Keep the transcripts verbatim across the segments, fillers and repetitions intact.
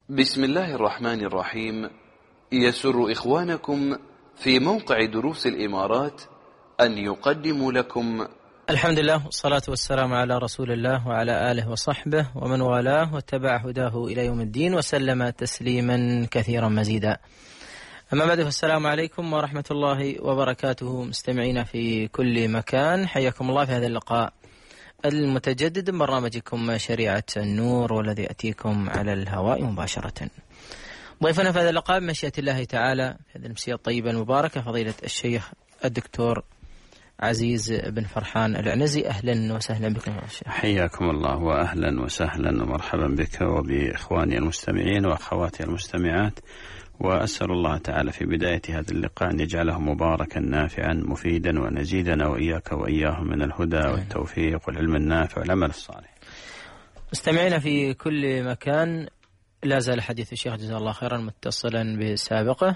بسم الله الرحمن الرحيم. يسر إخوانكم في موقع دروس الإمارات أن يقدموا لكم الحمد لله والصلاة والسلام على رسول الله وعلى آله وصحبه ومن والاه واتبع هداه إلى يوم الدين وسلم تسليما كثيرا مزيدا. أما بعد، فالسلام عليكم ورحمة الله وبركاته. مستمعين في كل مكان، حياكم الله في هذا اللقاء المتجدد من برنامجكم شريعة النور، والذي يأتيكم على الهواء مباشرة. ضيفنا في هذا اللقاء بمشيئة الله تعالى في هذه الأمسية الطيبة المباركة فضيلة الشيخ الدكتور عزيز بن فرحان العنزي. أهلا وسهلا بكم يا شيخ. حياكم الله وأهلا وسهلا ومرحبا بك وبإخواني المستمعين وأخواتي المستمعات، وأسأل الله تعالى في بداية هذا اللقاء أن يجعله مباركا نافعا مفيدا ونزيدنا وإياك وإياهم من الهدى والتوفيق والعلم النافع والعمل الصالح. مستمعين في كل مكان، لا زال حديث الشيخ جزاه الله خيرا متصلا بسابقه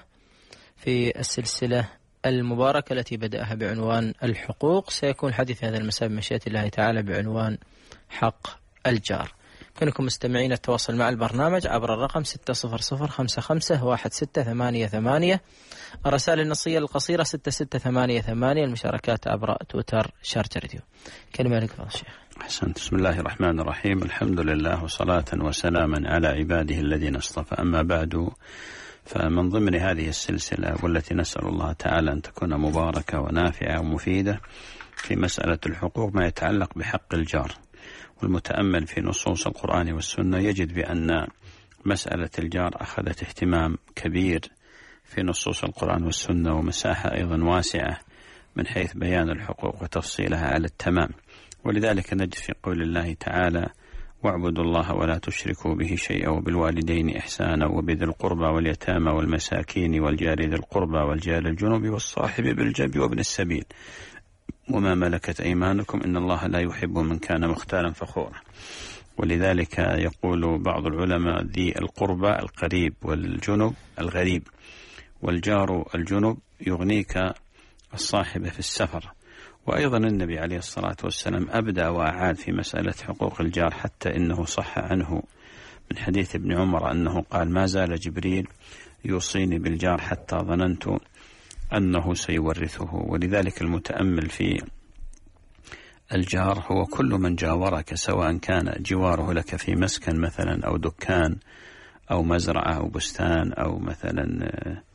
في السلسلة المباركة التي بدأها بعنوان الحقوق. سيكون حديث هذا المساء بمشيئة الله تعالى بعنوان حق الجار. كونكم مستمعين التواصل مع البرنامج عبر الرقم ستة صفر صفر خمسة خمسة واحد ستة ثمانية ثمانية، الرسائل النصية القصيرة ستة ستة ثمانية ثمانية، المشاركات عبر تويتر شارجة راديو. كلمة لك فضل الشيخ. أحسنت. بسم الله الرحمن الرحيم، الحمد لله وصلاة وسلاما على عباده الذين اصطفى، أما بعد، فمن ضمن هذه السلسلة والتي نسأل الله تعالى أن تكون مباركة ونافعة ومفيدة في مسألة الحقوق ما يتعلق بحق الجار. والمتأمل في نصوص القرآن والسنة يجد بأن مسألة الجار أخذت اهتمام كبير في نصوص القرآن والسنة، ومساحة أيضا واسعة من حيث بيان الحقوق وتفصيلها على التمام. ولذلك نجد في قول الله تعالى: واعبدوا الله ولا تشركوا به شيئا وبالوالدين إحسانا وبذي القربى واليتامى والمساكين والجار ذي القربى والجار الجنوب والصاحب بالجنب وابن السبيل وما ملكت أيمانكم إن الله لا يحب من كان مختالا فخورا. ولذلك يقول بعض العلماء: ذي القربى القريب، والجنب الغريب، والجار الجنب يغنيك الصاحب في السفر. وأيضا النبي عليه الصلاة والسلام أبدأ وأعاد في مسألة حقوق الجار، حتى إنه صح عنه من حديث ابن عمر أنه قال: ما زال جبريل يوصيني بالجار حتى ظننت أنه سيورثه. ولذلك المتأمل في الجار هو كل من جاورك، سواء كان جواره لك في مسكن مثلا أو دكان أو مزرعة أو بستان أو مثلا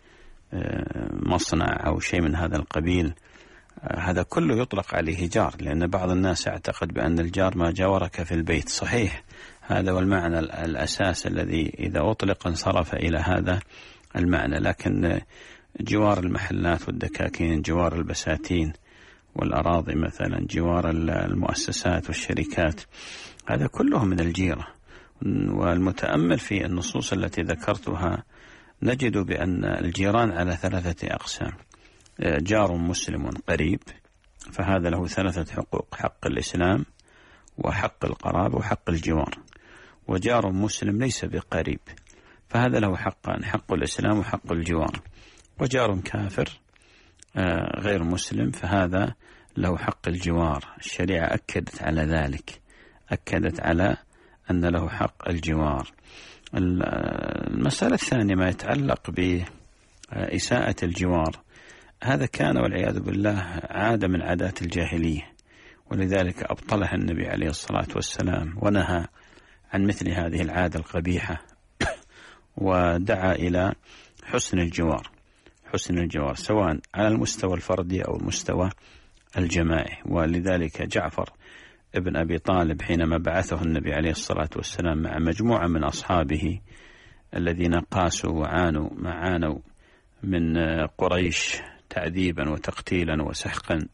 مصنع أو شيء من هذا القبيل. هذا كله يطلق عليه جار، لأن بعض الناس يعتقد بأن الجار ما جاورك في البيت. صحيح، هذا هو المعنى الأساس الذي إذا أطلق انصرف إلى هذا المعنى، لكن جوار المحلات والدكاكين، جوار البساتين والأراضي مثلا، جوار المؤسسات والشركات، هذا كله من الجيرة. والمتأمل في النصوص التي ذكرتها نجد بأن الجيران على ثلاثة أقسام: جار مسلم قريب، فهذا له ثلاثة حقوق: حق الإسلام وحق القرابة وحق الجوار. وجار مسلم ليس بقريب، فهذا له حقان: حق الإسلام وحق الجوار. وجار كافر غير مسلم، فهذا له حق الجوار. الشريعة أكدت على ذلك، أكدت على أن له حق الجوار. المسألة الثانية ما يتعلق بإساءة الجوار، هذا كان والعياذ بالله عادة من عادات الجاهلية، ولذلك أبطلها النبي عليه الصلاة والسلام ونهى عن مثل هذه العادة القبيحة، ودعا إلى حسن الجوار، حسن الجوار سواء على المستوى الفردي أو المستوى الجماعي. ولذلك جعفر ابن أبي طالب حينما بعثه النبي عليه الصلاة والسلام مع مجموعة من أصحابه الذين قاسوا وعانوا ما عانوا من قريش تعذيبا وتقتيلا وسحقا،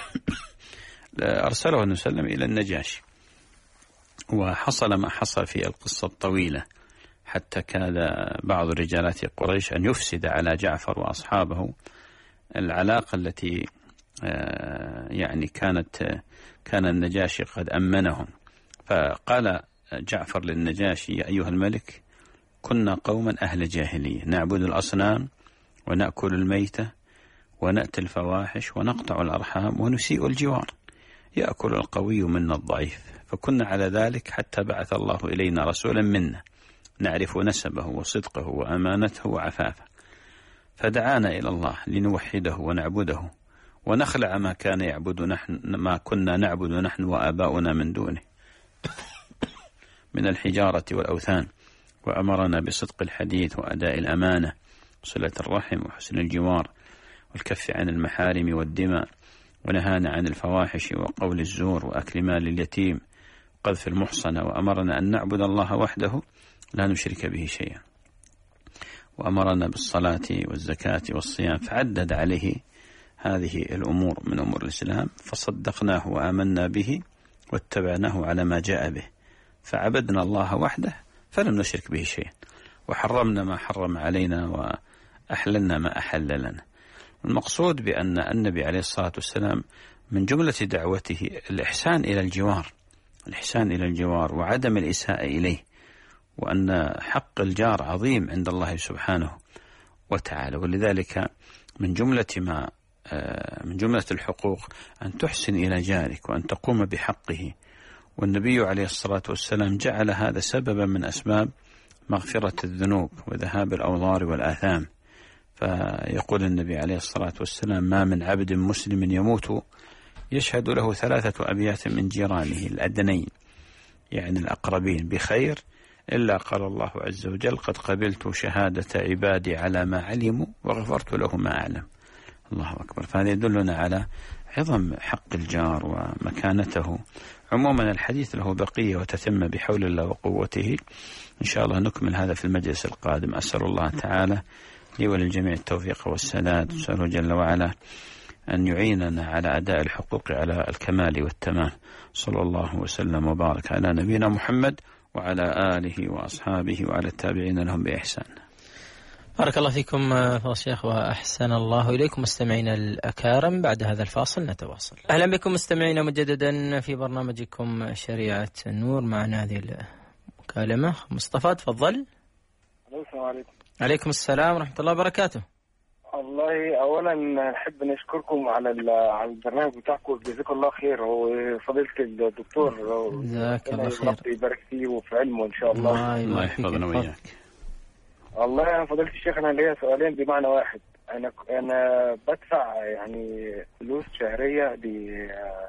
أرسله النبي صلى الله عليه وسلم إلى النجاشي. وحصل ما حصل في القصة الطويلة، حتى كاد بعض رجالات قريش أن يفسد على جعفر وأصحابه العلاقة التي يعني كانت كان النجاشي قد أمنهم. فقال جعفر للنجاشي: يا أيها الملك، كنا قوما أهل جاهلية، نعبد الأصنام ونأكل الميتة ونأتي الفواحش ونقطع الأرحام ونسيء الجوار، يأكل القوي منا الضعيف، فكنا على ذلك حتى بعث الله إلينا رسولا منا نعرف نسبه وصدقه وأمانته وعفافه، فدعانا إلى الله لنوحده ونعبده ونخلع ما كان يعبد نحن ما كنا نعبد نحن وآباؤنا من دونه من الحجارة والأوثان، وأمرنا بصدق الحديث وأداء الأمانة وصلة الرحم وحسن الجوار والكف عن المحارم والدماء، ونهانا عن الفواحش وقول الزور وأكل مال اليتيم وقذف المحصنة، وأمرنا أن نعبد الله وحده لا نشرك به شيئا، وأمرنا بالصلاة والزكاة والصيام، فعدد عليه هذه الأمور من أمور الإسلام، فصدقناه وآمنا به واتبعناه على ما جاء به، فعبدنا الله وحده فلم نشرك به شيئا، وحرمنا ما حرم علينا وأحللنا ما أحل لنا. المقصود بأن النبي عليه الصلاة والسلام من جملة دعوته الإحسان إلى الجوار، الإحسان إلى الجوار وعدم الإساءة إليه، وأن حق الجار عظيم عند الله سبحانه وتعالى، ولذلك من جملة ما من جملة الحقوق أن تحسن إلى جارك وأن تقوم بحقه، والنبي عليه الصلاة والسلام جعل هذا سببا من أسباب مغفرة الذنوب وذهاب الأوضار والآثام. فيقول النبي عليه الصلاة والسلام: ما من عبد مسلم يموت يشهد له ثلاثة أبيات من جيرانه الأدنين يعني الأقربين بخير إلا قال الله عز وجل: قد قبلت شهادة عبادي على ما علموا وغفرت له ما أعلم. الله أكبر. فهذا يدلنا على عظم حق الجار ومكانته. عموما الحديث له بقية وتتم بحول الله وقوته، إن شاء الله نكمل هذا في المجلس القادم. أسأل الله تعالى لي وللجميع التوفيق والسداد، أسأله جل وعلا أن يعيننا على أداء الحقوق على الكمال والتمام. صلى الله وسلم وبارك على نبينا محمد وعلى آله وأصحابه وعلى التابعين لهم بإحسان. بارك الله فيكم فضيلة الشيخ وأحسن الله إليكم. مستمعينا الأكارم، بعد هذا الفاصل نتواصل. أهلا بكم مستمعينا مجددا في برنامجكم شريعة النور. معنا هذه المكالمة مصطفى، تفضل. السلام عليكم. عليكم السلام ورحمة الله وبركاته. الله أولا نحب نشكركم على على البرنامج بتاعكم، جزاكم الله خير، وفضيلة الدكتور جزاك الله خير، ربي يبارك فيه وفي علمه إن شاء الله. الله يحفظنا وإياك. والله يا فضيلة الشيخ أنا ليا سؤالين بمعنى واحد. أنا أنا بدفع يعني فلوس شهرية ل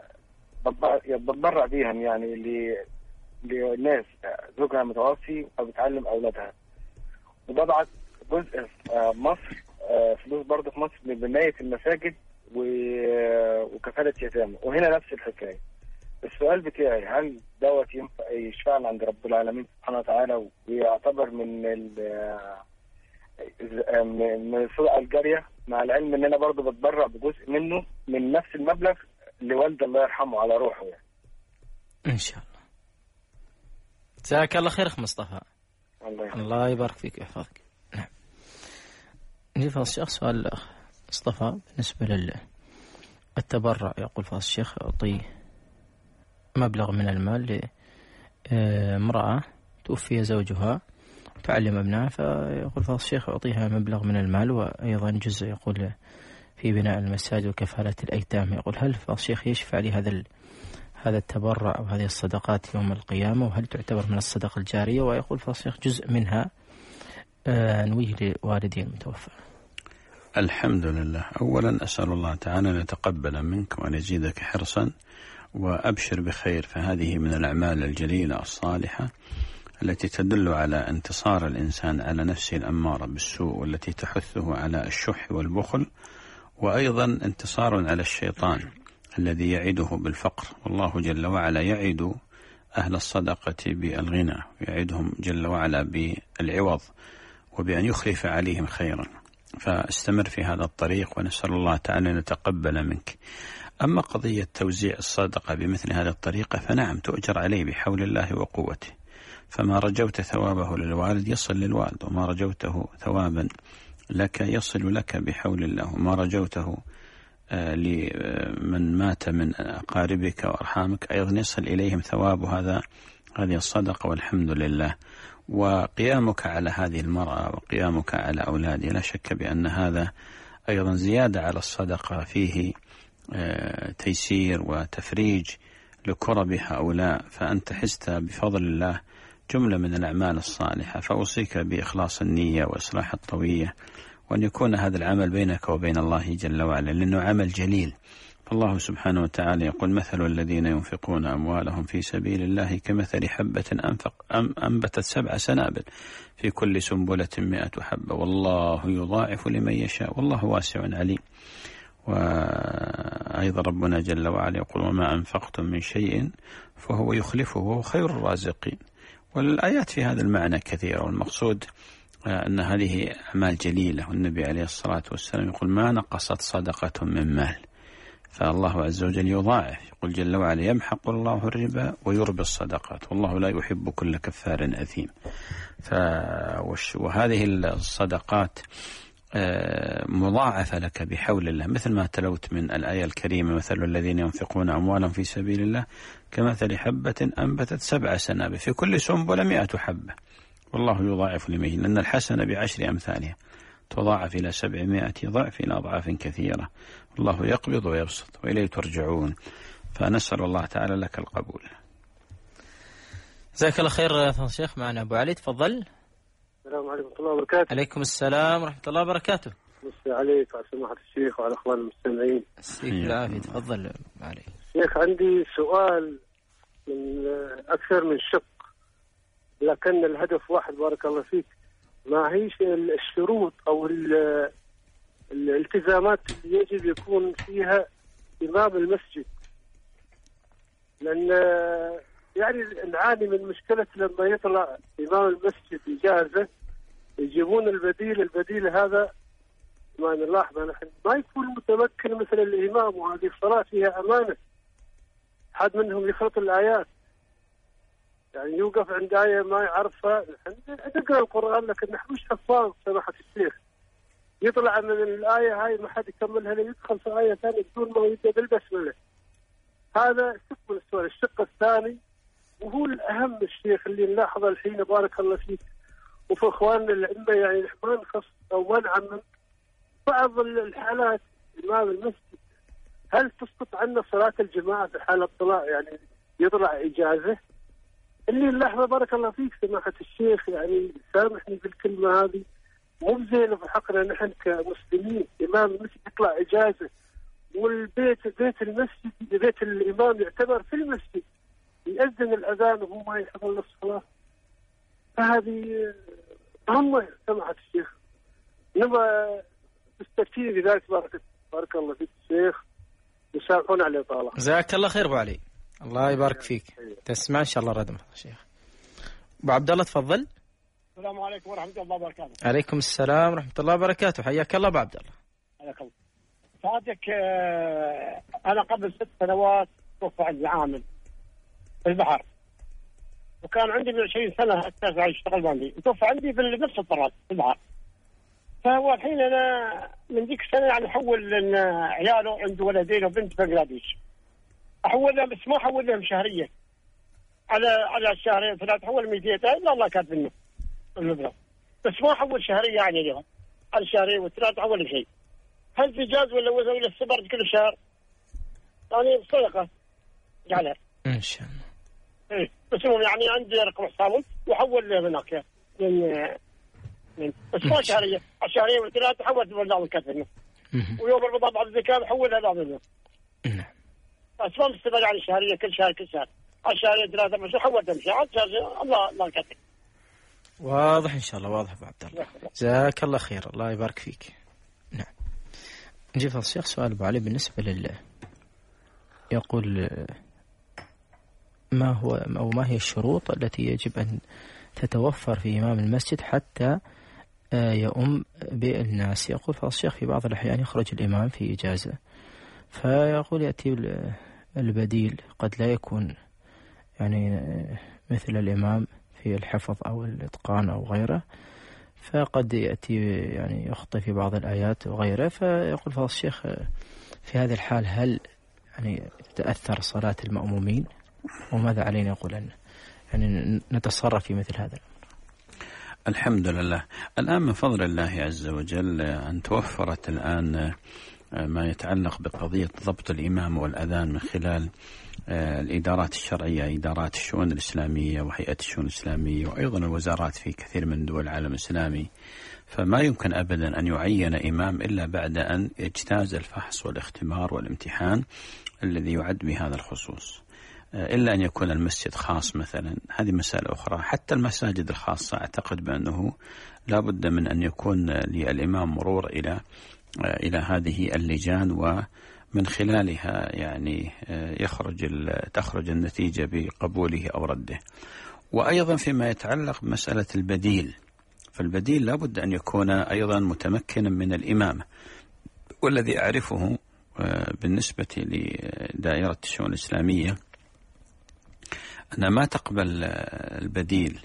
بتبرع بيها يعني لناس زوجها متوفي أو بتعلم أولادها، وببعت جزء في مصر فلوس برضه في مصر لبناية المساجد وكفالة يتامى، وهنا نفس الحكاية. السؤال بتاعي: هل دوت ينفع يشفعنا عند رب العالمين سبحانه وتعالى ويعتبر من من الصدقة الجارية، مع العلم ان انا برضه بتبرع بجزء منه من نفس المبلغ لوالد الله يرحمه على روحه يعني. ان شاء الله. جزاك الله خير اخ مصطفى. الله, الله يبارك فيك ويحفظك. نعم. نجي فضل الشيخ سؤال الاخ مصطفى بالنسبة للتبرع. يقول فضل الشيخ: أعطيه مبلغ من المال لامرأة توفي زوجها تعلم ابنها، فيقول فضل الشيخ: أعطيها مبلغ من المال وأيضا جزء يقول في بناء المساجد وكفالة الأيتام. يقول: هل فضل الشيخ يشفع لي هذا هذا التبرع أو هذه الصدقات يوم القيامة، وهل تعتبر من الصدقة الجارية؟ ويقول فضل الشيخ: جزء منها نويه لوالدي المتوفى. الحمد لله. أولا أسأل الله تعالى أن يتقبل منك وأن يزيدك حرصا، وأبشر بخير، فهذه من الأعمال الجليلة الصالحة التي تدل على انتصار الإنسان على نفسه الأمارة بالسوء، والتي تحثه على الشح والبخل، وأيضا انتصار على الشيطان الذي يعده بالفقر. والله جل وعلا يعد أهل الصدقة بالغنى، يعدهم جل وعلا بالعوض وبأن يخلف عليهم خيرا. فاستمر في هذا الطريق، ونسأل الله تعالى أن يتقبل منك. أما قضية توزيع الصدقة بمثل هذه الطريقة فنعم تؤجر عليه بحول الله وقوته، فما رجوت ثوابه للوالد يصل للوالد، وما رجوته ثوابا لك يصل لك بحول الله، وما رجوته لمن مات من أقاربك وأرحامك أيضا يصل إليهم ثواب هذا هذه الصدقة، والحمد لله. وقيامك على هذه المرأة وقيامك على أولادها لا شك بأن هذا أيضا زيادة على الصدقة، فيه تيسير وتفريج لكرب هؤلاء، فأنت حست بفضل الله جملة من الأعمال الصالحة، فأوصيك بإخلاص النية وإصلاح الطوية، وأن يكون هذا العمل بينك وبين الله جل وعلا، لأنه عمل جليل. فالله سبحانه وتعالى يقول: مثل الذين ينفقون أموالهم في سبيل الله كمثل حبة أنفق أم أنبتت سبع سنابل في كل سنبلة مئة حبة والله يضاعف لمن يشاء والله واسع عليم. وأيضا ربنا جل وعلا يقول: وما أنفقتم من شيء فهو يخلفه وهو خير الرازقين. والآيات في هذا المعنى كثيرة، والمقصود أن هذه أعمال جليلة، والنبي عليه الصلاة والسلام يقول: ما نقصت صدقة من مال. فالله عز وجل يضاعف، يقول جل وعلا: يمحق الله الربا ويربي الصدقات والله لا يحب كل كفار أثيم. وهذه الصدقات مضاعفة لك بحول الله، مثل ما تلوت من الآية الكريمة: مثل الذين ينفقون أموالهم في سبيل الله كمثل حبة أنبتت سبع سنابل في كل سنبلة مئة حبة والله يضاعف لمن يشاء، لأن الحسنة بعشر أمثالها تضاعف إلى سبعمائة ضعف إلى أضعاف كثيرة، والله يقبض ويبسط وإليه ترجعون. فنسأل الله تعالى لك القبول. جزاك الله خير فضل الشيخ. معنا أبو علي، تفضل. السلام عليكم ورحمة الله وبركاته. عليكم السلام ورحمة الله وبركاته. مسي عليك وعلى سماحة الشيخ وعلى أخوان المستمعين. مسيك العافية. تفضل علي. شيخ، عندي سؤال من أكثر من شق، لكن الهدف واحد بارك الله فيك. ما هيش الشروط أو الالتزامات اللي يجب يكون فيها إمام المسجد؟ لأن يعني نعاني من مشكلة لما يطلع إمام المسجد إجازة يجيبون البديل، البديل هذا ما نلاحظ نحن ما يكون متمكن مثل الإمام، وهذه الصلاة فيها أمانة. حد منهم يخلط الآيات، يعني يوقف عند آية ما يعرفها، نقرأ القرآن لكن نحن مش حفاظ سماحة الشيخ، يطلع من الآية هاي ما حد يكملها يدخل في آية ثانية بدون ما يبدأ بالبسملة. هذا شق من السؤال. الشق الثاني وهو الأهم الشيخ اللي نلاحظه الحين بارك الله فيك وفي إخواننا الأئمة، يعني ما نخص أو ما نعمم بعض الحالات إمام المسجد، هل تسقط عنا صلاة الجماعة في حالة طلاع يعني يطلع إجازة؟ اللي نلاحظه بارك الله فيك سماحة الشيخ، يعني سامحني بالكلمة هذه، مو بزين في حقنا نحن كمسلمين إمام المسجد يطلع إجازة والبيت بيت المسجد بيت الإمام يعتبر في المسجد، يأذن الأذان وهو ما يحضر الصلاة. فهذه مهمة سماحة الشيخ، نبغى تستفيد بذلك. بارك بارك الله فيك الشيخ، يسامحونا على الإطالة. جزاك الله خير أبو علي، الله يبارك فيك. تسمع إن شاء الله ردم الشيخ. أبو عبد الله تفضل. السلام عليكم ورحمة الله وبركاته. عليكم السلام ورحمة الله وبركاته. حياك الله أبو عبد الله. حياك الله. صادق، أنا قبل ست سنوات توفى عندي عامل في البحر، وكان عندي من عشرين سنة أساسا أشتغل عندي، توفى عندي في نفس الطراد في البحر. فهو الحين أنا من ذيك السنة يعني أحول لأن عياله عنده ولدين وبنت في بنغلاديش، أحول لهم بس ما أحول لهم شهرية على على الشهرين ثلاثة، أحول ميتين إلا الله كاتب منه المبلغ، بس ما أحول شهرية يعني لهم على الشهرين والثلاثة أحول شيء. هل في جاز ولا ولا السبر كل شهر؟ يعني صدقة جعلها إن شاء الله. إيه بس هو يعني عندي رقم حسابهم وحول له هناك من من بس ما شهرية، الشهرية والثلاثة حولت بالله الكثير، ويوم الرمضان بعد الزكاة حولها بعض منه. نعم. بس ما مستمر يعني شهرية كل شهر كل شهر، الشهرية ثلاثة بس حولتهم شهر شهر الله الله الكثير. واضح إن شاء الله، واضح أبو عبد الله. جزاك الله خير، الله يبارك فيك. نعم. نجي في الشيخ سؤال أبو علي بالنسبة لله، يقول ما هو أو ما هي الشروط التي يجب أن تتوفر في إمام المسجد حتى يؤم بالناس؟ يقول فالشيخ في بعض الأحيان يخرج الإمام في إجازة، فيقول يأتي البديل قد لا يكون يعني مثل الإمام في الحفظ أو الإتقان أو غيره، فقد يأتي يعني يخطئ في بعض الآيات وغيره. فيقول فضل الشيخ في هذه الحال هل يعني تتأثر صلاة المأمومين، وماذا علينا يقول أن يعني نتصرف في مثل هذا الأمر؟ الحمد لله. الآن من فضل الله عز وجل أن توفرت الآن ما يتعلق بقضية ضبط الإمام والأذان من خلال الإدارات الشرعية، إدارات الشؤون الإسلامية وهيئة الشؤون الإسلامية وأيضا الوزارات في كثير من دول العالم الإسلامي، فما يمكن أبدا أن يعين إمام إلا بعد أن يجتاز الفحص والاختبار والامتحان الذي يعد بهذا الخصوص، إلا أن يكون المسجد خاص مثلا، هذه مسألة أخرى. حتى المساجد الخاصة أعتقد بأنه لا بد من أن يكون للإمام مرور إلى إلى هذه اللجان، ومن خلالها يعني يخرج تخرج النتيجة بقبوله أو رده. وأيضا فيما يتعلق بمسألة البديل، فالبديل لا بد أن يكون أيضا متمكنا من الإمامة، والذي أعرفه بالنسبة لدائرة الشؤون الإسلامية أن ما تقبل البديل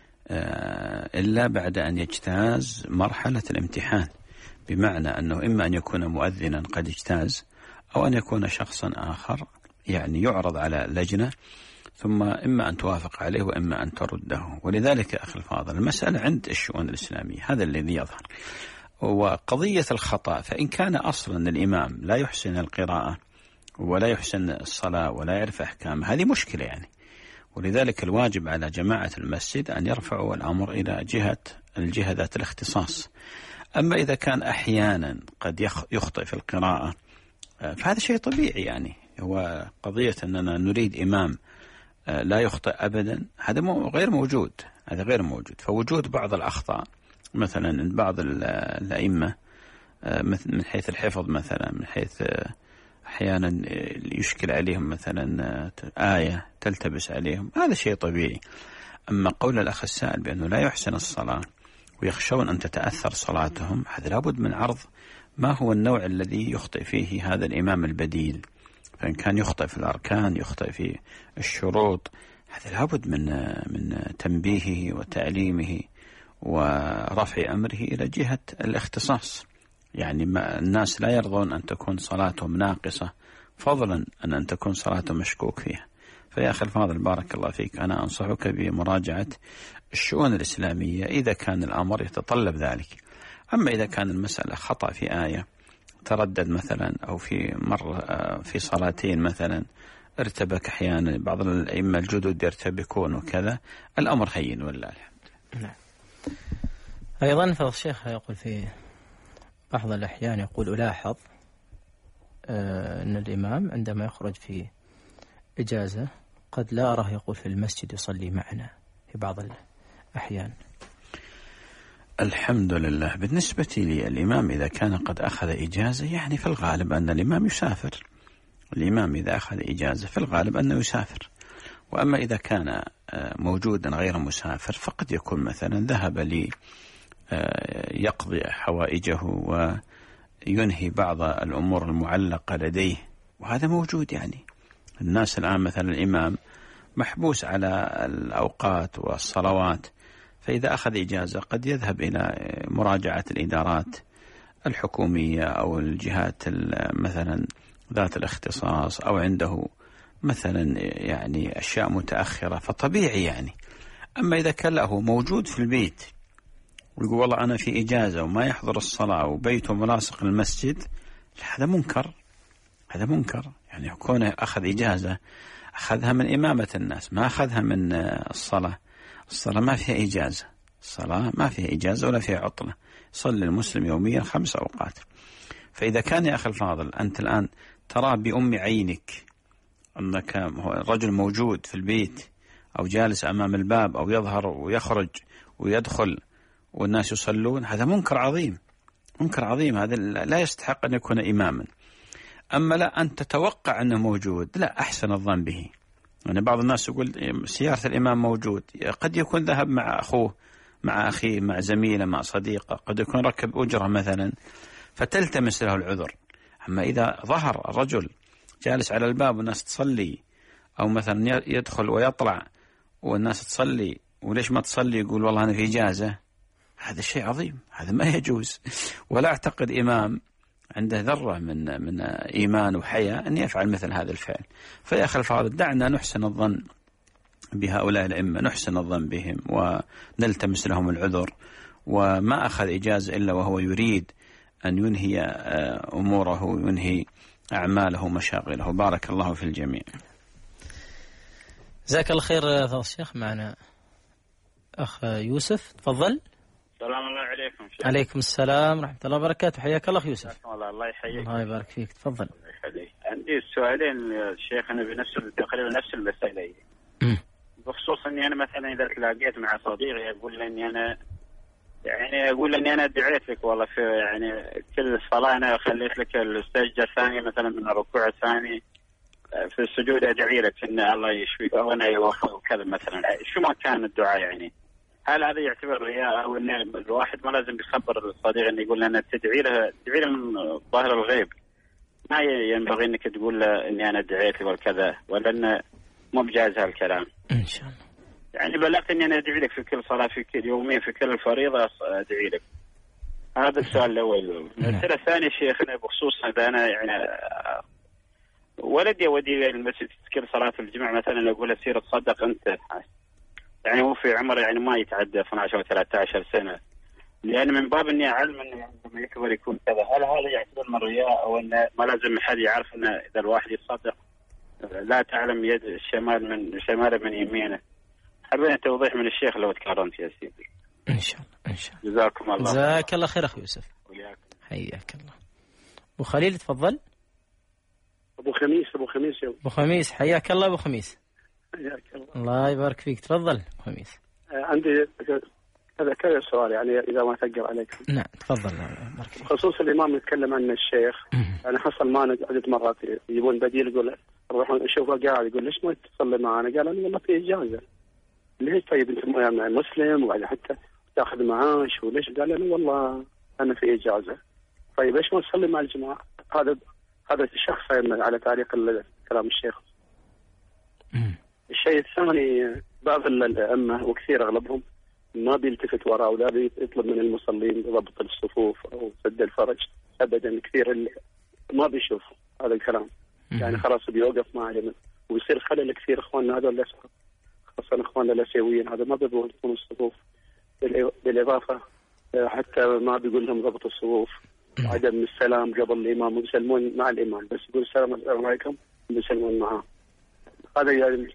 إلا بعد أن يجتاز مرحلة الامتحان، بمعنى أنه إما أن يكون مؤذنا قد اجتاز، أو أن يكون شخصا آخر يعني يعرض على لجنة، ثم إما أن توافق عليه وإما أن ترده. ولذلك أخي الفاضل المسألة عند الشؤون الإسلامية هذا الذي يظهر. وقضية الخطأ، فإن كان أصلا الإمام لا يحسن القراءة ولا يحسن الصلاة ولا يعرف أحكام، هذه مشكلة يعني. ولذلك الواجب على جماعة المسجد أن يرفعوا الأمر إلى جهة الجهة ذات الاختصاص. أما إذا كان أحيانا قد يخطئ في القراءة فهذا شيء طبيعي يعني. هو قضية أننا نريد إمام لا يخطئ أبدا، هذا غير موجود، هذا غير موجود. فوجود بعض الأخطاء مثلا بعض الأئمة من حيث الحفظ مثلا، من حيث أحيانا يشكل عليهم مثلا آية تلتبس عليهم، هذا شيء طبيعي. أما قول الأخ السائل بأنه لا يحسن الصلاة ويخشون أن تتأثر صلاتهم، هذا لابد من عرض ما هو النوع الذي يخطئ فيه هذا الإمام البديل. فإن كان يخطئ في الأركان، يخطئ في الشروط، هذا لابد من من تنبيهه وتعليمه ورفع أمره إلى جهة الاختصاص. يعني ما الناس لا يرضون أن تكون صلاتهم ناقصة، فضلا أن أن تكون صلاتهم مشكوك فيها. فيا أخي الفاضل بارك الله فيك، أنا أنصحك بمراجعة الشؤون الإسلامية إذا كان الأمر يتطلب ذلك. أما إذا كان المسألة خطأ في آية تردد مثلا، أو في مرة في صلاتين مثلا ارتبك أحيانا، بعض الأئمة الجدد يرتبكون وكذا، الأمر هين والله الحمد. نعم. أيضا فالشيخ يقول في بعض الأحيان يقول ألاحظ أن الإمام عندما يخرج في إجازة قد لا أراه يقول في المسجد يصلي معنا في بعض الأحيان. الحمد لله. بالنسبة لي الإمام إذا كان قد أخذ إجازة، يعني في الغالب أن الإمام يسافر. الإمام إذا أخذ إجازة في الغالب أنه يسافر. وأما إذا كان موجودا غير مسافر فقد يكون مثلا ذهب لي يقضي حوائجه وينهي بعض الأمور المعلقة لديه، وهذا موجود. يعني الناس الآن مثلا الإمام محبوس على الأوقات والصلوات، فإذا أخذ إجازة قد يذهب إلى مراجعة الإدارات الحكومية أو الجهات مثلا ذات الاختصاص، أو عنده مثلا يعني أشياء متأخرة، فطبيعي يعني. أما إذا كان له موجود في البيت ويقول والله أنا في إجازة وما يحضر الصلاة وبيته ملاصق للمسجد، هذا منكر، هذا منكر. يعني كونه أخذ إجازة أخذها من إمامة الناس، ما أخذها من الصلاة. الصلاة ما فيها إجازة، الصلاة ما فيها إجازة ولا فيها عطلة، صلي المسلم يوميا خمس أوقات. فإذا كان يا أخي الفاضل أنت الآن ترى بأم عينك أنك رجل موجود في البيت أو جالس أمام الباب أو يظهر ويخرج ويدخل والناس يصلون، هذا منكر عظيم، منكر عظيم. هذا لا يستحق أن يكون إماما. أما لا أن تتوقع أنه موجود، لا، أحسن الظن به. يعني بعض الناس يقول سيارة الإمام موجود، قد يكون ذهب مع أخوه، مع أخيه، مع زميله، مع صديقه، قد يكون ركب أجرة مثلا، فتلتمس له العذر. أما إذا ظهر الرجل جالس على الباب والناس تصلي، أو مثلا يدخل ويطلع والناس تصلي، وليش ما تصلي؟ يقول والله أنا في إجازة، هذا شيء عظيم، هذا ما يجوز. ولا أعتقد إمام عنده ذرة من من إيمان وحياة أن يفعل مثل هذا الفعل. فيا أخي الفاضل دعنا نحسن الظن بهؤلاء الأئمة، نحسن الظن بهم ونلتمس لهم العذر. وما أخذ إجازة إلا وهو يريد أن ينهي أموره وينهي أعماله ومشاغله. بارك الله في الجميع. جزاك الله خير فضل الشيخ. معنا أخ يوسف، تفضل. السلام الله عليكم شيخ. عليكم السلام ورحمة الله وبركاته. حياك الله يوسف. الله الله يحييك. الله يبارك فيك. تفضل. عندي سؤالين يا شيخ، أنا بنفس تقريبا نفس المسألة، بخصوص إني أنا مثلا إذا تلاقيت مع صديقي يقول لي إني أنا يعني أقول إني أنا دعيت لك والله في يعني كل صلاة أنا خليت لك السجدة الثانية مثلا من الركوع الثاني في السجود أدعي لك إن الله يشفيك أو أنا يوفقك وكذا مثلا، شو ما كان الدعاء يعني، هل هذا يعتبر رياء أو إن الواحد ما لازم يخبر الصديق إنه يقول لنا تدعي له تدعي له من ظاهر الغيب، ما ينبغي إنك تقول له إني أنا دعيت لك والكذا، ولا إنه مو بجاز هالكلام؟ إن شاء الله. يعني بلغت إني أنا أدعي لك في كل صلاة في كل يومين في كل الفريضة أدعي لك. هذا السؤال الأول. المسألة الثانية شيخنا بخصوص هذا، أنا يعني ولدي ودي المسجد كل صلاة الجمعة مثلا أقول له سير تصدق أنت، يعني هو في عمر يعني ما يتعدى اثني عشر أو ثلاثة عشر سنة، لأن من باب إني أعلم إنه لما يكبر يكون كذا، هل هذا يعتبر من رياء أو إنه ما لازم أحد يعرف إنه إذا الواحد يتصدق لا تعلم يد الشمال من شمال من يمينه؟ حبينا توضيح من الشيخ لو تكرمت يا سيدي. إن شاء الله إن شاء الله. جزاكم الله. جزاك الله خير أخي يوسف. وياكم. حياك الله. أبو خليل تفضل. أبو خميس أبو خميس يوم. أبو خميس حياك الله أبو خميس. حياك الله. الله يبارك فيك. تفضل أبو خميس. عندي هذا كذا سؤال يعني إذا ما تقر عليكم. نعم تفضل. خصوص الإمام يتكلم عنه الشيخ، أنا حصل معنا عدة مرات يجيبون بديل يقول نروح نشوفه قاعد يقول ليش ما تصلي معنا؟ قال أنا والله في إجازة. ليش طيب أنت مسلم وبعد حتى تاخذ معاش وليش؟ قال أنا والله أنا في إجازة. طيب ليش ما تصلي مع الجماعة؟ هذا هذا الشخص على تعليق كلام الشيخ. الشيء الثاني بعض الأئمة وكثير أغلبهم ما بيلتفت وراء ولا بيطلب من المصلين ضبط الصفوف أو سد الفرج أبدا، كثير ما بيشوف هذا الكلام، يعني خلاص بيوقف معه ويصير خلل كثير. إخواننا هذول خاصة إخواننا الآسيويين هذا ما بيبغون يكونوا الصفوف، بالإضافة حتى ما بيقول لهم ضبط الصفوف، عدم السلام قبل الإمام ويسلمون مع الإمام، بس يقول السلام عليكم ويسلمون معه. هذا يعني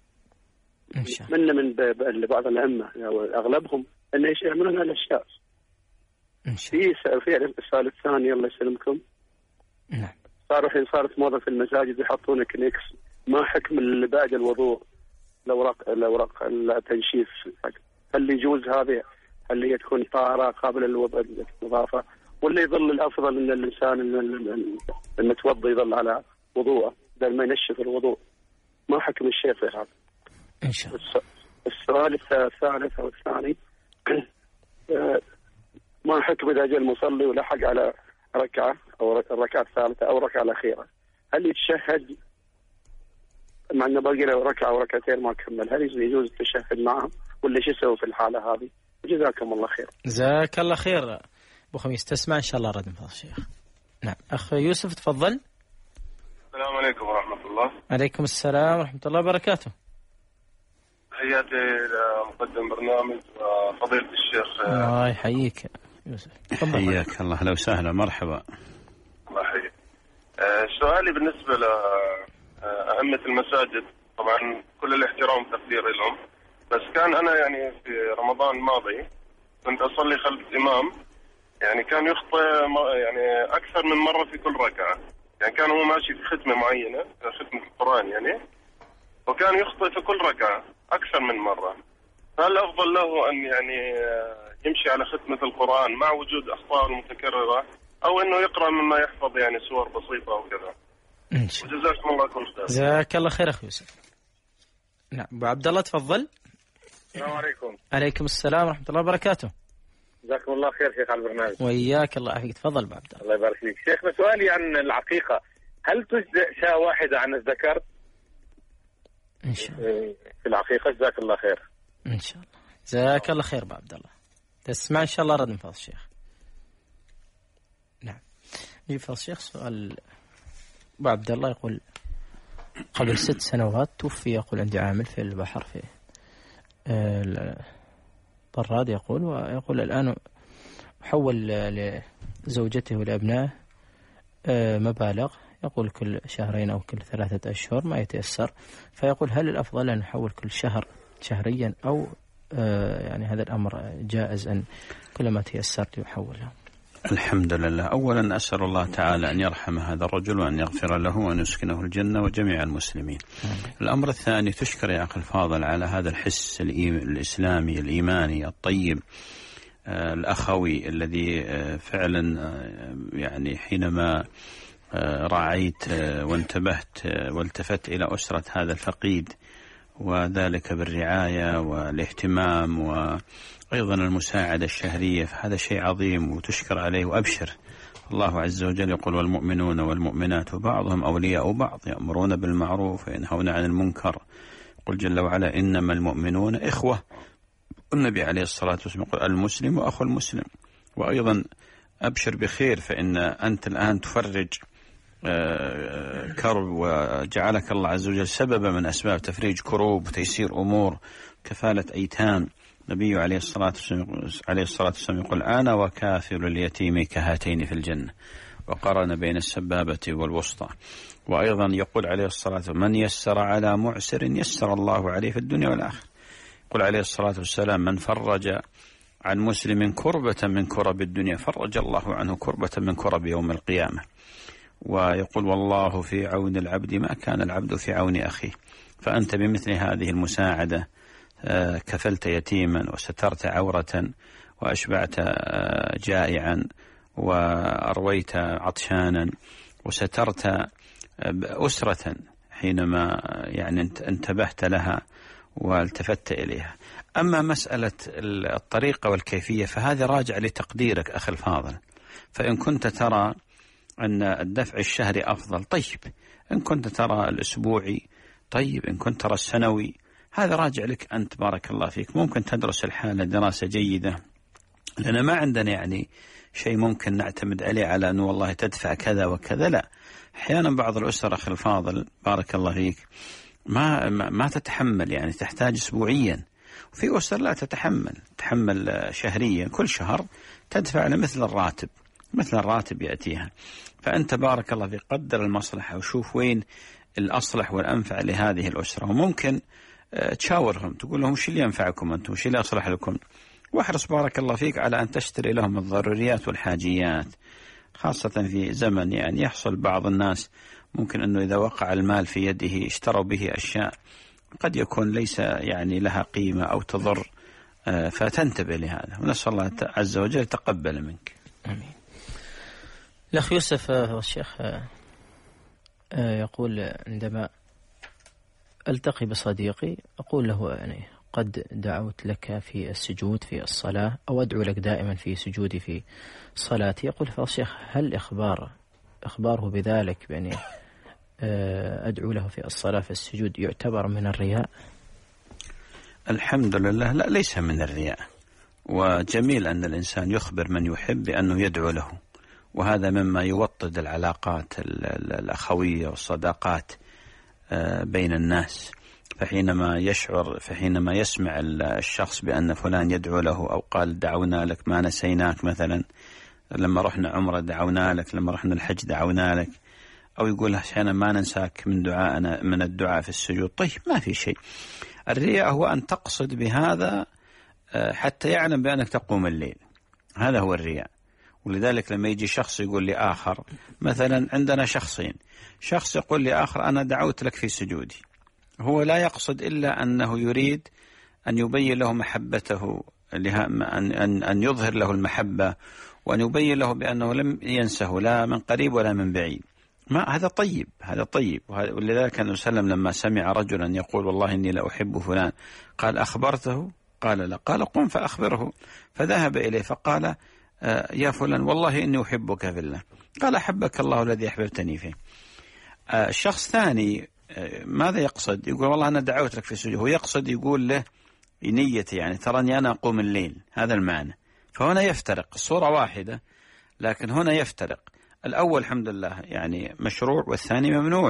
من من بعض الأئمة أغلبهم أن يعملون هالأشياء. في في السؤال الثاني الله يسلمكم. نعم. صاروا الحين صارت موضة في المساجد يحطون كنيكس، ما حكم اللي بعد الوضوء الأوراق الأوراق التنشيف، هل يجوز هذه؟ هل هي تكون طاهرة قابلة للنظافة، ولا يظل الأفضل أن الإنسان المتوضي يظل على وضوءه بدل ما ينشف الوضوء؟ ما حكم الشيخ في هذا؟ إن شاء الله. السؤال الثالث أو الثاني ما حكم إذا جاء المصلي ولحق على ركعة أو الركعة الثالثة أو الركعة الأخيرة، هل يتشهد مع أنه باقي له ركعة أو ركعتين ما كمل، هل يجوز التشهد معهم ولا شو يسوي في الحالة هذه؟ جزاكم الله خير. جزاك الله خير أبو خميس. تسمع إن شاء الله رد من فضل الشيخ. نعم أخ يوسف تفضل. السلام عليكم ورحمة الله. عليكم السلام ورحمة الله وبركاته. تحياتي لمقدم برنامج وفضيلة الشيخ. الله يحييك يوسف. حياك الله. لو سهلا مرحبا. الله يحييك. سؤالي بالنسبة لأئمة المساجد، طبعا كل الاحترام والتقدير لهم، بس كان أنا يعني في رمضان الماضي كنت أصلي خلف الإمام، يعني كان يخطئ يعني أكثر من مرة في كل ركعة، يعني كان هو ماشي في ختمة معينة ختمة القرآن يعني، وكان يخطئ في كل ركعة أكثر من مرة. هل أفضل له أن يعني يمشي على ختمة القرآن مع وجود أخطاء المتكررة، أو أنه يقرأ مما يحفظ يعني سور بسيطة وكذا؟ وجزاكم الله كل خير. جزاك الله خير أخي يوسف. نعم أبو عبد الله تفضل. السلام عليكم. عليكم السلام ورحمة الله وبركاته. جزاكم الله خير شيخ على البرنامج. وإياك الله يعافيك. تفضل أبو عبد الله. الله يبارك فيك. شيخنا سؤالي عن العقيقة، هل تجزئ شاة واحدة عن الذكر؟ إن شاء الله. في العقيقة. جزاك الله خير. إن شاء الله. جزاك الله خير أبو عبد الله. تسمع إن شاء الله رد من فضل الشيخ. نعم. نجيب فضل الشيخ سؤال أبو عبد الله يقول قبل ست سنوات توفي، يقول عندي عامل في البحر في طراد، يقول ويقول الآن حول زوجته والأبناء مبالغ، يقول كل شهرين أو كل ثلاثة أشهر ما يتيسر، فيقول هل الأفضل أن نحول كل شهر شهريا أو يعني هذا الأمر جائز أن كلما تيسر يحولها؟ الحمد لله. أولا أسأل الله تعالى أن يرحم هذا الرجل وأن يغفر له وأن يسكنه الجنة وجميع المسلمين. الأمر الثاني، تشكر يا أخي الفاضل على هذا الحس الإسلامي الإيماني الطيب الأخوي الذي فعلا يعني حينما راعيت وانتبهت والتفت إلى أسرة هذا الفقيد، وذلك بالرعاية والاهتمام وأيضا المساعدة الشهرية، فهذا شيء عظيم وتشكر عليه. وأبشر، الله عز وجل يقول والمؤمنون والمؤمنات بعضهم أولياء بعض يأمرون بالمعروف وينهون عن المنكر. قل جل وعلا إنما المؤمنون إخوة. النبي عليه الصلاة والسلام يقول المسلم وأخو المسلم. وأيضا أبشر بخير، فإن أنت الآن تفرج كرب، وجعلك الله عز وجل سببا من أسباب تفريج كروب وتيسير أمور، كفالة أيتام. النبي عليه الصلاة والسلام يقول أنا وكافل اليتيم كهاتين في الجنة، وقرن بين السبابة والوسطى. وأيضا يقول عليه الصلاة والسلام من يسر على معسر يسر الله عليه في الدنيا والآخرة. يقول عليه الصلاة والسلام من فرج عن مسلم كربة من كرب الدنيا فرج الله عنه كربة من كرب يوم القيامة. ويقول والله في عون العبد ما كان العبد في عون أخيه. فأنت بمثل هذه المساعدة كفلت يتيما وسترت عورة وأشبعت جائعا وأرويت عطشانا وسترت أسرة حينما يعني انتبهت لها والتفت إليها. أما مسألة الطريقة والكيفية فهذا راجع لتقديرك أخي الفاضل. فإن كنت ترى أن الدفع الشهري أفضل طيب، إن كنت ترى الأسبوعي طيب، إن كنت ترى السنوي هذا راجع لك أنت بارك الله فيك. ممكن تدرس الحالة دراسة جيدة، لأن ما عندنا يعني شيء ممكن نعتمد عليه على أنه والله تدفع كذا وكذا، لا. أحيانا بعض الأسر أخي الفاضل بارك الله فيك ما ما تتحمل، يعني تحتاج أسبوعيا، وفي أسر لا تتحمل تحمل شهريا، كل شهر تدفع لمثل الراتب مثل الراتب يأتيها. فأنت بارك الله فيك قدر المصلحة وشوف وين الأصلح والأنفع لهذه الأسرة، وممكن تشاورهم تقول لهم وش اللي ينفعكم أنتم، وش اللي أصلح لكم، واحرص بارك الله فيك على أن تشتري لهم الضروريات والحاجيات، خاصة في زمن يعني يحصل بعض الناس ممكن أنه إذا وقع المال في يده اشتروا به أشياء قد يكون ليس يعني لها قيمة أو تضر، فتنتبه لهذا. ونسأل الله عز وجل تقبل منك. آمين. الأخ يوسف الشيخ يقول عندما ألتقي بصديقي أقول له يعني قد دعوت لك في السجود في الصلاة أو أدعو لك دائما في سجودي في صلاتي. يقول فالشيخ هل إخبار إخباره بذلك يعني أدعو له في الصلاة في السجود يعتبر من الرياء؟ الحمد لله لا، ليس من الرياء، وجميل أن الإنسان يخبر من يحب بأنه يدعو له، وهذا مما يوطد العلاقات الأخوية والصداقات بين الناس. فحينما يشعر فحينما يسمع الشخص بأن فلان يدعو له أو قال دعونا لك ما نسيناك مثلا، لما رحنا عمرة دعونا لك، لما رحنا الحج دعونا لك، أو يقول أحيانا ما ننساك من دعائنا من الدعاء في السجود، طيب ما في شيء. الرياء هو أن تقصد بهذا حتى يعلم بأنك تقوم الليل، هذا هو الرياء. ولذلك لما يجي شخص يقول لآخر مثلا، عندنا شخصين، شخص يقول لآخر أنا دعوت لك في سجودي، هو لا يقصد إلا أنه يريد أن يبين له محبته، أن أن يظهر له المحبة، وأن يبين له بأنه لم ينسه لا من قريب ولا من بعيد. ما هذا طيب، هذا طيب. ولذلك النبي صلى الله عليه وسلم لما سمع رجلا يقول والله إني لا أحب فلان قال أخبرته؟ قال لا. قال قم فأخبره. فذهب إليه فقال يا فلان والله إني أحبك في الله. قال أحبك الله الذي أحببتني فيه. الشخص ثاني ماذا يقصد؟ يقول والله أنا دعوت لك في السجود، هو يقصد يقول له نيتي يعني تراني أنا أقوم الليل، هذا المعنى. فهنا يفترق، الصورة واحدة لكن هنا يفترق. الأول الحمد لله يعني مشروع والثاني ممنوع.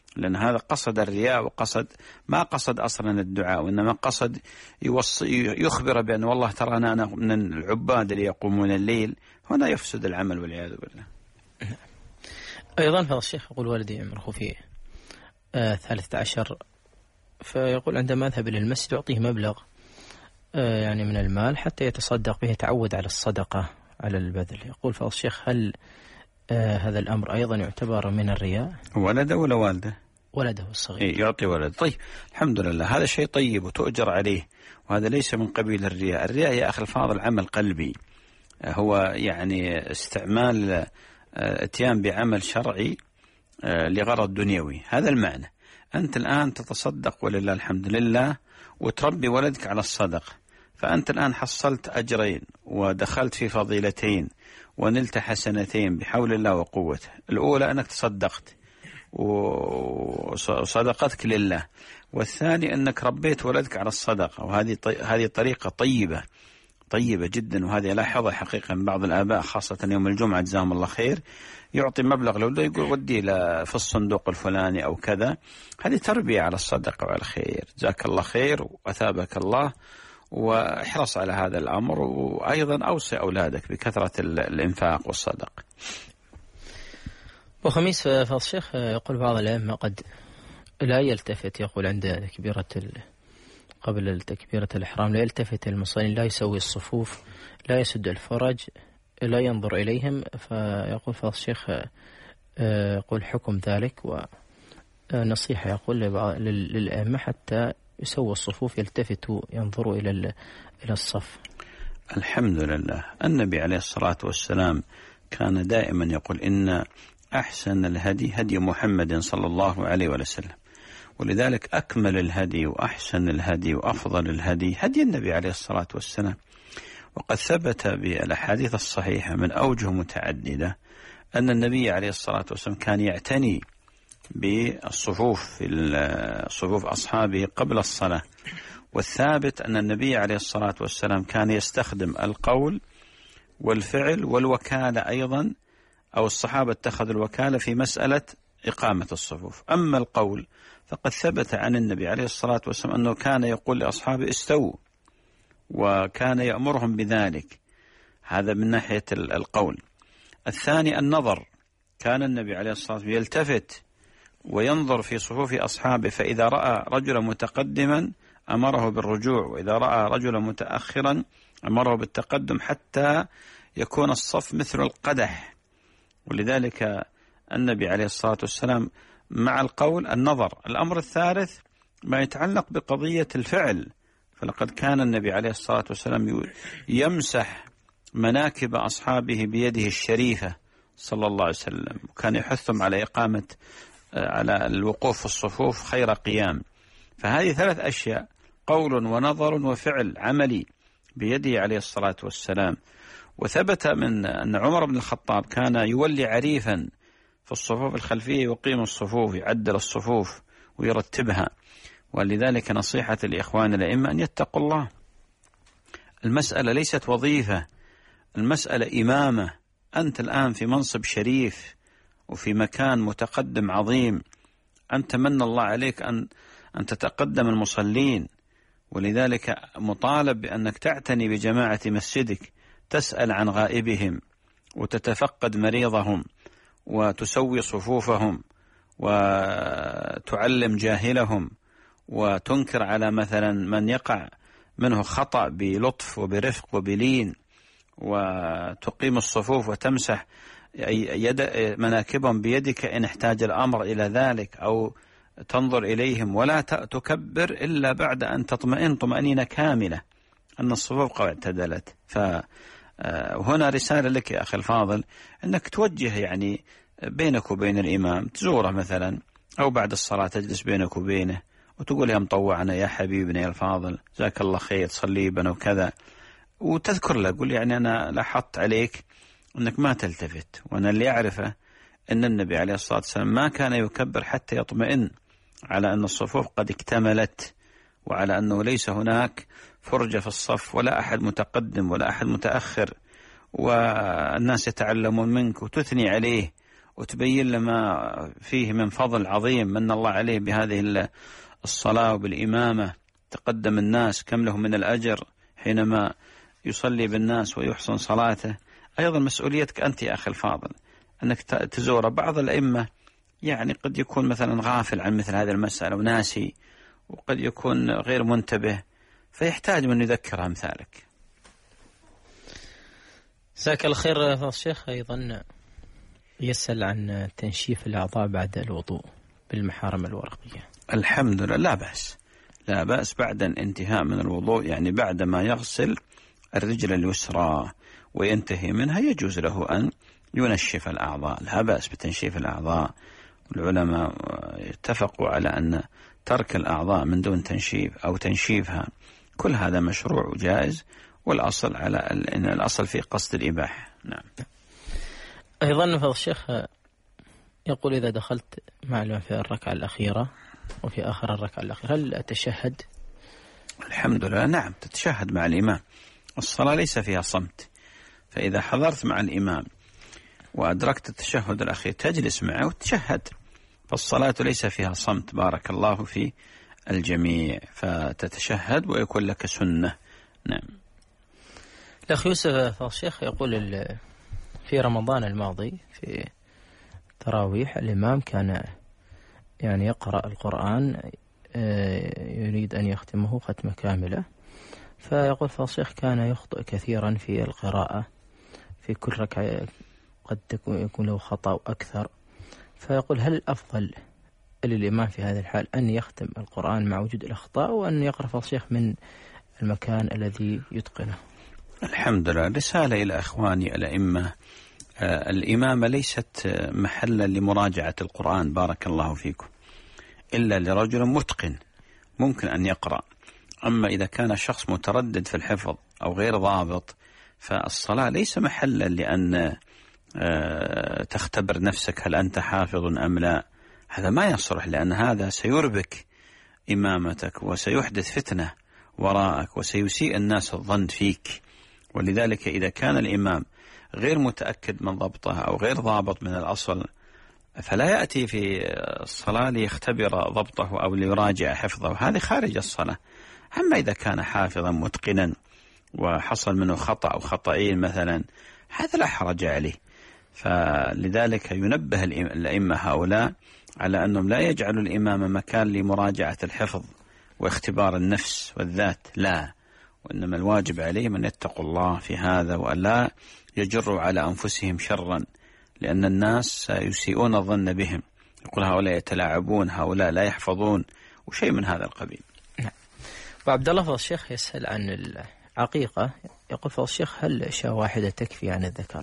لأن هذا قصد الرياء، وقصد ما قصد أصلا الدعاء، وإنما قصد يوصي يخبر بأن والله ترى أنا من العباد اللي يقومون الليل. هنا يفسد العمل والعياذ بالله. أيضا فضل الشيخ يقول والدي عمره في آه ثالثة عشر، فيقول عندما أذهب إلى المسجد أعطيه مبلغ آه يعني من المال حتى يتصدق به، يتعود على الصدقة على البذل. يقول فضل الشيخ هل آه هذا الأمر أيضا يعتبر من الرياء؟ ولده ولا والده؟ ولده الصغير. إيه يعطي ولد. طيب الحمد لله، هذا شيء طيب وتؤجر عليه، وهذا ليس من قبيل الرياء. الرياء يا أخي الفاضل عمل قلبي، هو يعني استعمال اتيان بعمل شرعي لغرض دنيوي، هذا المعنى. أنت الآن تتصدق ولله الحمد لله وتربي ولدك على الصدقة، فأنت الآن حصلت أجرين ودخلت في فضيلتين ونلت حسنتين بحول الله وقوته. الأولى أنك تصدقت وصدقتك لله، والثاني أنك ربيت ولدك على الصدقة، وهذه هذه طريقة طيبة طيبة جدا. وهذه لاحظها حقيقة من بعض الآباء خاصة يوم الجمعة جزاهم الله خير، يعطي مبلغ لوده يقول ودي في الصندوق الفلاني أو كذا. هذه تربية على الصدقة وعلى الخير. جزاك الله خير وأثابك الله، واحرص على هذا الأمر، وأيضا أوصي أولادك بكثرة الإنفاق والصدق. وخميس فضل الشيخ يقول بعض الأئمة قد لا يلتفت، يقول عند تكبيرة قبل تكبيرة الإحرام لا يلتفت المصلين، لا يسوي الصفوف، لا يسد الفرج، لا ينظر إليهم. فيقول فضل الشيخ يقول حكم ذلك ونصيحة يقول للأئمة حتى يسووا الصفوف، يلتفتوا ينظروا إلى إلى الصف. الحمد لله، النبي عليه الصلاة والسلام كان دائما يقول إن أحسن الهدي هدي محمد صلى الله عليه وسلم، ولذلك أكمل الهدي وأحسن الهدي وأفضل الهدي هدي النبي عليه الصلاة والسلام. وقد ثبت بالأحاديث الصحيحة من أوجه متعددة أن النبي عليه الصلاة والسلام كان يعتني بالصفوف في صفوف أصحابه قبل الصلاة. والثابت أن النبي عليه الصلاة والسلام كان يستخدم القول والفعل والوكالة أيضا، أو الصحابة اتخذوا الوكالة في مسألة إقامة الصفوف. أما القول فقد ثبت عن النبي عليه الصلاة والسلام أنه كان يقول لأصحابه استووا، وكان يأمرهم بذلك. هذا من ناحية القول. الثاني النظر، كان النبي عليه الصلاة والسلام يلتفت وينظر في صفوف أصحابه، فإذا رأى رجلا متقدما أمره بالرجوع، وإذا رأى رجلا متأخرا أمره بالتقدم، حتى يكون الصف مثل القدح. ولذلك النبي عليه الصلاة والسلام مع القول النظر. الأمر الثالث ما يتعلق بقضية الفعل، فلقد كان النبي عليه الصلاة والسلام يمسح مناكب أصحابه بيده الشريفة صلى الله عليه وسلم، وكان يحثهم على إقامة على الوقوف في الصفوف خير قيام. فهذه ثلاث أشياء، قول ونظر وفعل عملي بيده عليه الصلاة والسلام. وثبت من أن عمر بن الخطاب كان يولي عريفا في الصفوف الخلفية، يقيم الصفوف، يعدل الصفوف ويرتبها. ولذلك نصيحة الإخوان الأئمة أن يتقوا الله. المسألة ليست وظيفة، المسألة إمامة. أنت الآن في منصب شريف وفي مكان متقدم عظيم، أنت من الله عليك أن أن تتقدم المصلين. ولذلك مطالب بأنك تعتني بجماعة مسجدك، تسأل عن غائبهم وتتفقد مريضهم وتسوي صفوفهم وتعلم جاهلهم، وتنكر على مثلا من يقع منه خطأ بلطف وبرفق وبلين، وتقيم الصفوف وتمسح يد مناكبهم بيدك إن احتاج الأمر إلى ذلك، أو تنظر إليهم، ولا تكبر إلا بعد أن تطمئن طمأنينة كاملة أن الصفوف قد اعتدلت. فهنا رسالة لك يا أخي الفاضل، أنك توجه يعني بينك وبين الإمام، تزوره مثلا، أو بعد الصلاة تجلس بينك وبينه وتقول يا مطوعنا يا حبيبنا يا الفاضل جزاك الله خير صلي بنا وكذا، وتذكر له، قل يعني أنا لاحظت عليك أنك ما تلتفت، وأنا اللي أعرفه أن النبي عليه الصلاة والسلام ما كان يكبر حتى يطمئن على أن الصفوف قد اكتملت، وعلى أنه ليس هناك فرجة في الصف، ولا أحد متقدم ولا أحد متأخر، والناس يتعلمون منك وتثني عليه وتبين له ما فيه من فضل عظيم من الله عليه بهذه الصلاة وبالإمامة، تقدم الناس كم له من الأجر حينما يصلي بالناس ويحسن صلاته. أيضا مسؤوليتك أنت يا أخي الفاضل أنك تزور. بعض الأئمة يعني قد يكون مثلا غافل عن مثل هذه المسألة وناسي، وقد يكون غير منتبه، فيحتاج من يذكر أمثالك. جزاك الله خير فضل الشيخ. أيضا يسأل عن تنشيف الأعضاء بعد الوضوء بالمحارم الورقية. الحمد لله لا بأس، لا بأس بعد الانتهاء من الوضوء، يعني بعد ما يغسل الرجل اليسرى وينتهي منها يجوز له أن ينشف الأعضاء، لا بأس بتنشيف الأعضاء. العلماء اتفقوا على أن ترك الأعضاء من دون تنشيف أو تنشيفها كل هذا مشروع وجائز، والأصل على أن الأصل في قصد الإباحة. نعم. أيضا فضل الشيخ يقول إذا دخلت مع الإمام في الركعة الأخيرة وفي آخر الركعة الأخيرة هل أتشهد؟ الحمد لله نعم تتشهد مع الإمام. الصلاة ليس فيها صمت، فإذا حضرت مع الإمام وأدركت التشهد الأخير تجلس معه وتشهد، فالصلاة ليس فيها صمت. بارك الله في الجميع، فتتشهد ويكون لك سنة. نعم. الأخ يوسف الشيخ يقول في رمضان الماضي في تراويح الإمام كان يعني يقرأ القرآن يريد أن يختمه ختمة كاملة، فيقول فالشيخ كان يخطئ كثيرا في القراءة، في كل ركعة قد يكون له خطأ أكثر، فيقول هل الأفضل للإمام في هذا الحال أن يختم القرآن مع وجود الأخطاء وأن يقرأ فالشيخ من المكان الذي يتقنه؟ الحمد لله. رسالة إلى أخواني الأئمة، آه الإمامة ليست محلا لمراجعة القرآن بارك الله فيكم، إلا لرجل متقن ممكن أن يقرأ. أما إذا كان شخص متردد في الحفظ أو غير ضابط، فالصلاة ليس محلا لأن آه تختبر نفسك هل أنت حافظ أم لا. هذا ما يصلح، لأن هذا سيربك إمامتك وسيحدث فتنة وراءك وسيسيء الناس الظن فيك. ولذلك إذا كان الإمام غير متأكد من ضبطه أو غير ضابط من الأصل، فلا يأتي في الصلاة ليختبر ضبطه أو ليراجع حفظه، هذا خارج الصلاة. أما إذا كان حافظا متقنا وحصل منه خطأ أو خطأين مثلا، هذا لا حرج عليه. فلذلك ينبه الأئمة هؤلاء على أنهم لا يجعلوا الإمام مكان لمراجعة الحفظ واختبار النفس والذات، لا، وإنما الواجب عليهم أن يتقوا الله في هذا وألا يجروا على أنفسهم شرا، لأن الناس يسيئون الظن بهم، يقول هؤلاء يتلاعبون، هؤلاء لا يحفظون، وشيء من هذا القبيل. نعم. وعبد الله فضل الشيخ يسأل عن العقيقة، يقول فضل الشيخ هل شاة واحدة تكفي عن الذكر؟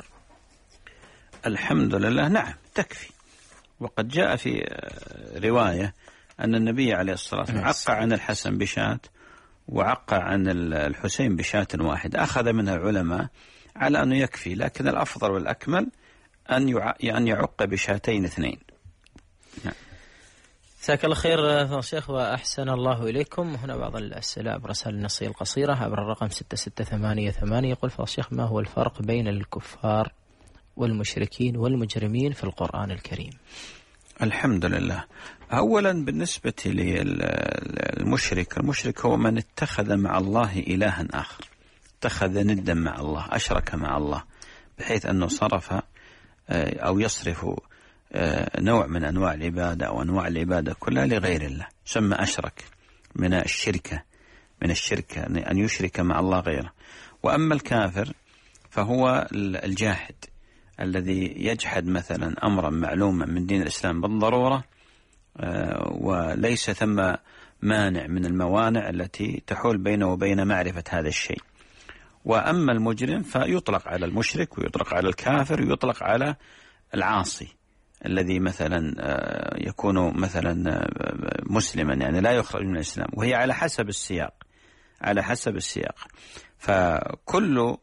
الحمد لله نعم تكفي. وقد جاء في رواية أن النبي عليه الصلاة والسلام عق عن الحسن بشاة وعق عن الحسين بشاة واحدة، أخذ منها العلماء على أنه يكفي، لكن الأفضل والأكمل أن يعق بشاتين اثنين. نعم. جزاك الله خير فضل الشيخ وأحسن الله إليكم. هنا بعض الأسئلة عبر رسائل النصية القصيرة عبر الرقم ستة ستة ثمانية ثمانية. يقول فضل الشيخ ما هو الفرق بين الكفار والمشركين والمجرمين في القرآن الكريم؟ الحمد لله. أولا بالنسبة للمشرك، المشرك هو من اتخذ مع الله إلها آخر، اتخذ ندا مع الله، أشرك مع الله، بحيث أنه صرف أو يصرف نوع من أنواع العبادة أو أنواع العبادة كلها لغير الله، سمى أشرك من الشركة من الشركة أن يشرك مع الله غيره. وأما الكافر فهو الجاحد الذي يجحد مثلا أمرا معلوما من دين الإسلام بالضرورة، وليس ثم مانع من الموانع التي تحول بينه وبين معرفة هذا الشيء. وأما المجرم فيطلق على المشرك ويطلق على الكافر ويطلق على العاصي الذي مثلا يكون مثلا مسلما، يعني لا يخرج من الإسلام، وهي على حسب السياق على حسب السياق. فكل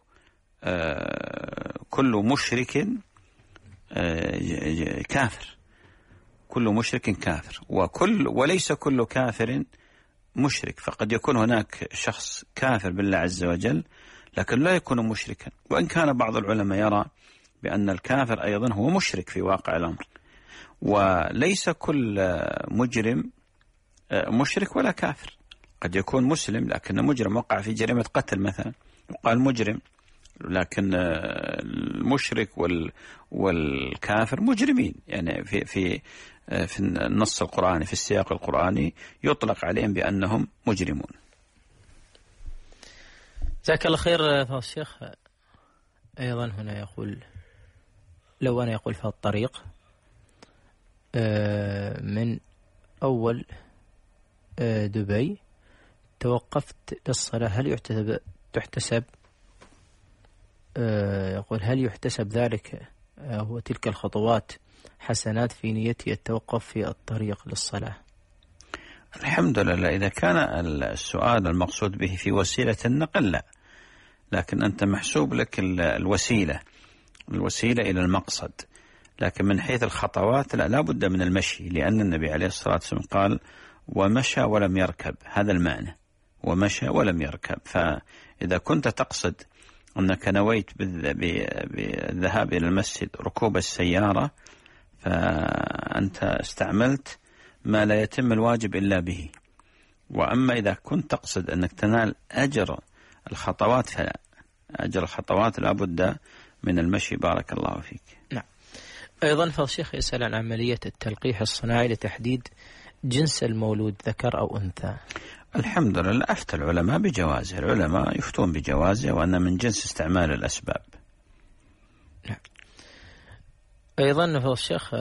كل مشرك كافر، كل مشرك كافر، وكل وليس كل كافر مشرك. فقد يكون هناك شخص كافر بالله عز وجل لكن لا يكون مشركا، وإن كان بعض العلماء يرى بأن الكافر أيضا هو مشرك في واقع الأمر، وليس كل مجرم مشرك ولا كافر، قد يكون مسلم لكن مجرم وقع في جريمة قتل مثلا يقال مجرم، لكن المشرك والكافر مجرمين، يعني في في في النص القرآني في السياق القرآني يطلق عليهم بأنهم مجرمون. جزاك الله خير فضل الشيخ. أيضا هنا يقول لو أنا يقول في الطريق من أول دبي توقفت للصلاة هل يحتسب تحتسب يقول هل يحتسب ذلك هو تلك الخطوات حسنات في نيتي التوقف في الطريق للصلاة؟ الحمد لله، إذا كان السؤال المقصود به في وسيلة النقل لا، لكن أنت محسوب لك الوسيلة الوسيلة إلى المقصد، لكن من حيث الخطوات لا, لا بد من المشي، لأن النبي عليه الصلاة والسلام قال ومشى ولم يركب، هذا المعنى ومشى ولم يركب. فإذا كنت تقصد أنك نويت بالذهاب إلى المسجد ركوب السيارة فأنت استعملت ما لا يتم الواجب إلا به، وأما إذا كنت تقصد أنك تنال أجر الخطوات فلا، أجر الخطوات لا بد من المشي. بارك الله فيك. نعم. أيضا فالشيخ يسأل عن عملية التلقيح الصناعي لتحديد جنس المولود ذكر أو أنثى. الحمد لله أفتى العلماء بجوازه، العلماء يفتون بجوازه وأن من جنس استعمال الأسباب. نعم. أيضا فالشيخ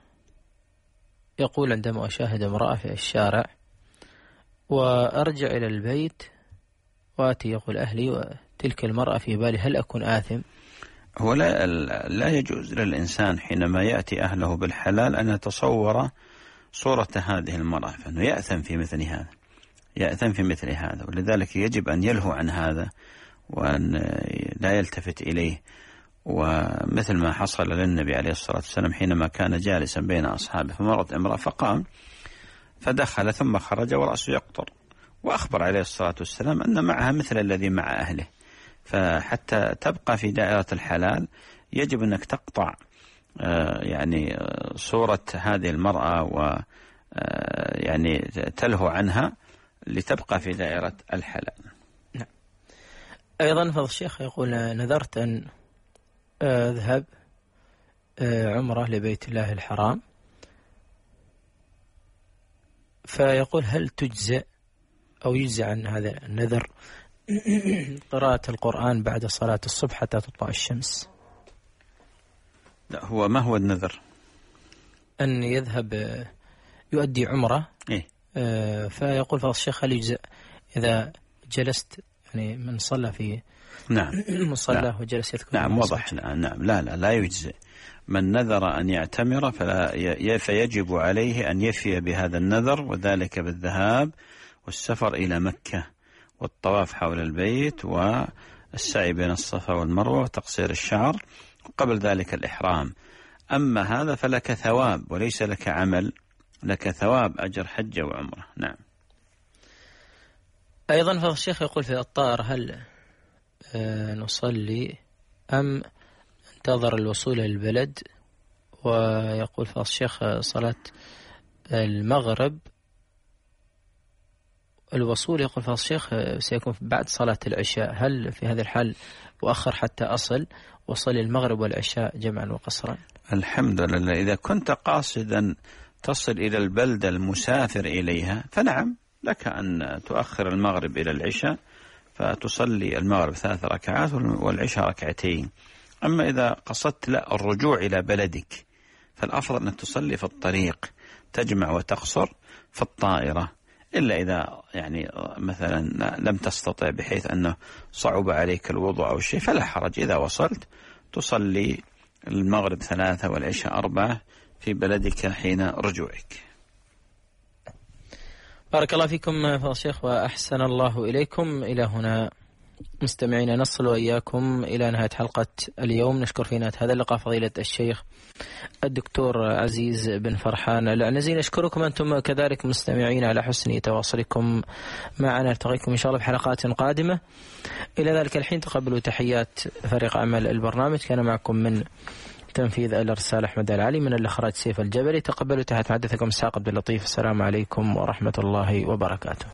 يقول عندما أشاهد امرأة في الشارع وأرجع إلى البيت وآتي يقول أهلي وتلك المرأة في بالي هل أكون آثم؟ هو لا, لا يجوز للإنسان حينما يأتي أهله بالحلال أن يتصور صورة هذه المرأة، فإنه يأثم في مثل هذا يأثم في مثل هذا ولذلك يجب أن يلهو عن هذا وأن لا يلتفت إليه. ومثل ما حصل للنبي عليه الصلاة والسلام حينما كان جالسا بين أصحابه فمرت امرأة فقام فدخل ثم خرج ورأسه يقطر، وأخبر عليه الصلاة والسلام أن معها مثل الذي مع أهله. فحتى تبقى في دائرة الحلال يجب أنك تقطع يعني صورة هذه المرأة و يعني تلهو عنها لتبقى في دائرة الحلال. نعم. أيضا فضل الشيخ يقول نذرت أن أذهب عمرة لبيت الله الحرام، فيقول هل تجزئ أو يجزى عن هذا النذر قراءة القرآن بعد صلاة الصبح حتى تطلع الشمس؟ لا، هو ما هو النذر؟ أن يذهب يؤدي عمرة. إيه؟ فيقول فضل الشيخ هل يجزئ إذا جلست يعني من صلى في نعم مصلى نعم. وجلس يذكر نعم وضح. نعم لا لا لا يجزئ. من نذر أن يعتمر فلا فيجب عليه أن يفي بهذا النذر، وذلك بالذهاب والسفر إلى مكة والطواف حول البيت والسعي بين الصفا والمروة وتقصير الشعر، وقبل ذلك الإحرام. أما هذا فلك ثواب وليس لك عمل، لك ثواب أجر حجة وعمرة. نعم. أيضا فضل الشيخ يقول في الطائر هل نصلي أم انتظر الوصول إلى البلد؟ ويقول فضل الشيخ صلاة المغرب الوصول يقول فضل الشيخ سيكون بعد صلاة العشاء، هل في هذا الحال وأخر حتى أصل وصلي المغرب والعشاء جمعا وقصرا؟ الحمد لله. إذا كنت قاصدا تصل إلى البلدة المسافر إليها فنعم لك أن تؤخر المغرب إلى العشاء فتصلي المغرب ثلاث ركعات والعشاء ركعتين. أما إذا قصدت لا الرجوع إلى بلدك فالأفضل أنك تصلي في الطريق تجمع وتقصر في الطائرة، إلا إذا يعني مثلا لم تستطع بحيث أنه صعب عليك الوضوء أو شيء فلا حرج، إذا وصلت تصلي المغرب ثلاثة والعشاء أربعة في بلدك حين رجوعك. بارك الله فيكم فضل الشيخ وأحسن الله إليكم. إلى هنا مستمعينا نصل وإياكم إلى نهاية حلقة اليوم. نشكر في نهاية هذا اللقاء فضيلة الشيخ الدكتور عزيز بن فرحان العنزي. نشكركم أنتم كذلك مستمعين على حسن تواصلكم معنا. نلتقيكم إن شاء الله بحلقات قادمة. إلى ذلك الحين تقبلوا تحيات فريق عمل البرنامج. كان معكم من تنفيذ الإرسال أحمد العلي، من الإخراج سيف الجبلي. تقبلوا تحت محدثكم إسحاق عبد اللطيف. السلام عليكم ورحمة الله وبركاته.